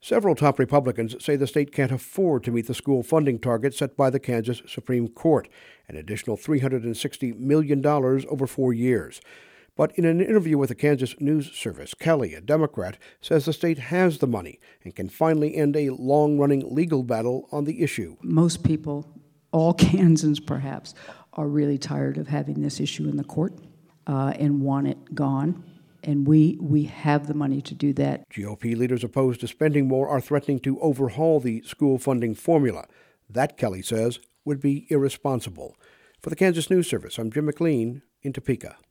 Several top Republicans say the state can't afford to meet the school funding target set by the Kansas Supreme Court, an additional $360 million over 4 years. But in an interview with the Kansas News Service, Kelly, a Democrat, says the state has the money and can finally end a long-running legal battle on the issue. Most people, all Kansans perhaps, are really tired of having this issue in the court and want it gone. And we have the money to do that. GOP leaders opposed to spending more are threatening to overhaul the school funding formula. That, Kelly says, would be irresponsible. For the Kansas News Service, I'm Jim McLean in Topeka.